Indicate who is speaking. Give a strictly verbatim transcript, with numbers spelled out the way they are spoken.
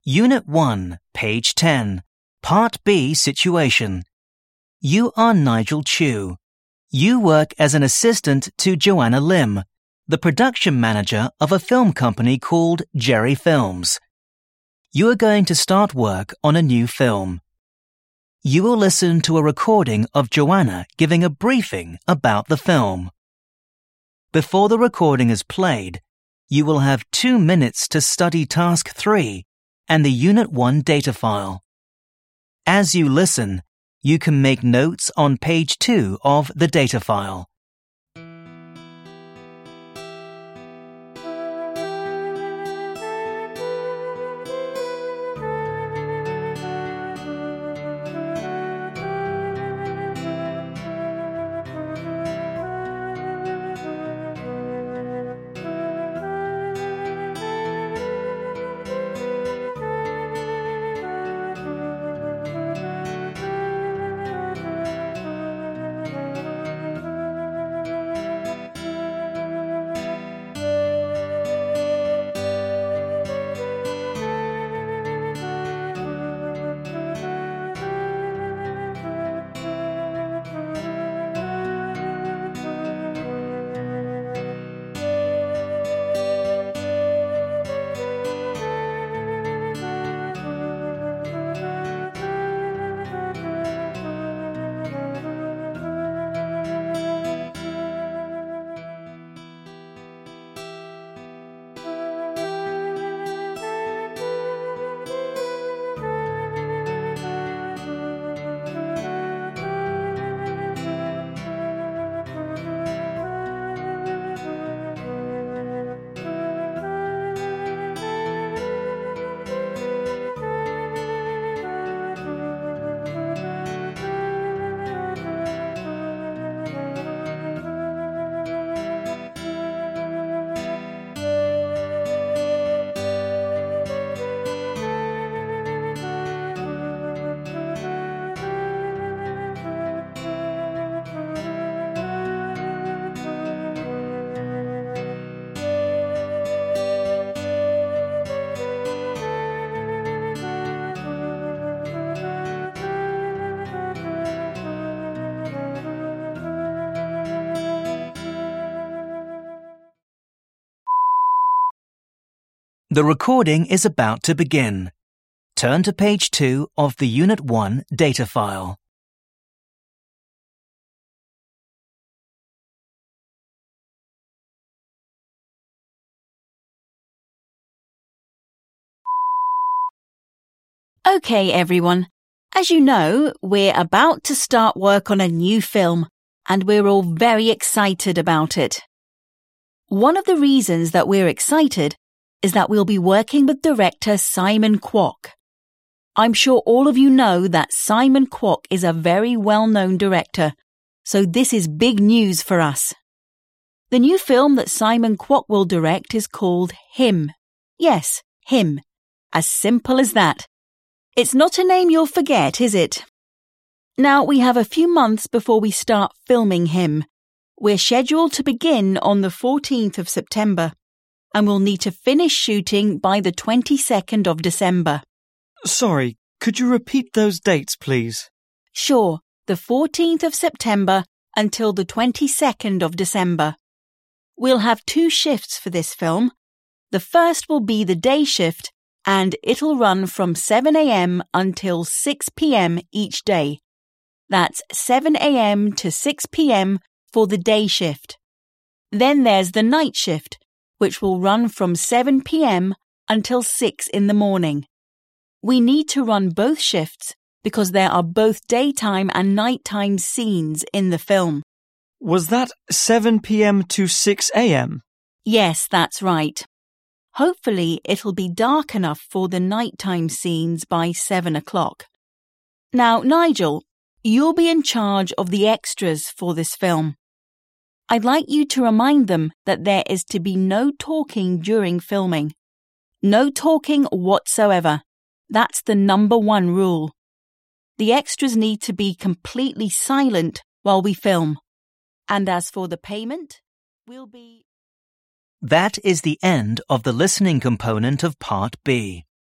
Speaker 1: Unit one, page ten, Part B situation. You are Nigel Chu. You work as an assistant to Joanna Lim, the production manager of a film company called Jerry Films. You are going to start work on a new film. You will listen to a recording of Joanna giving a briefing about the film. Before the recording is played, you will have two minutes to study Task three and the Unit one data file. As you listen, you can make notes on page two of the data file. The recording is about to begin. Turn to page two of the Unit one data file.
Speaker 2: Okay, everyone. As you know, we're about to start work on a new film, and we're all very excited about it. One of the reasons that we're excited is that we'll be working with director Simon Kwok. I'm sure all of you know that Simon Kwok is a very well-known director, so this is big news for us. The new film that Simon Kwok will direct is called Him. Yes, Him. As simple as that. It's not a name you'll forget, is it? Now, we have a few months before we start filming Him. We're scheduled to begin on the fourteenth of September. And we'll need to finish shooting by the twenty-second of December.
Speaker 3: Sorry, could you repeat those dates, please?
Speaker 2: Sure, the fourteenth of September until the twenty-second of December. We'll have two shifts for this film. The first will be the day shift, and it'll run from seven a.m. until six p.m. each day. That's seven a.m. to six p.m. for the day shift. Then there's the night shift, which will run from seven p.m. until six in the morning. We need to run both shifts because there are both daytime and nighttime scenes in the film.
Speaker 3: Was that seven p.m. to six a.m.?
Speaker 2: Yes, that's right. Hopefully it'll be dark enough for the nighttime scenes by seven o'clock. Now, Nigel, you'll be in charge of the extras for this film. I'd like you to remind them that there is to be no talking during filming. No talking whatsoever. That's the number one rule. The extras need to be completely silent while we film. And as for the payment, we'll be...
Speaker 1: That is the end of the listening component of Part B.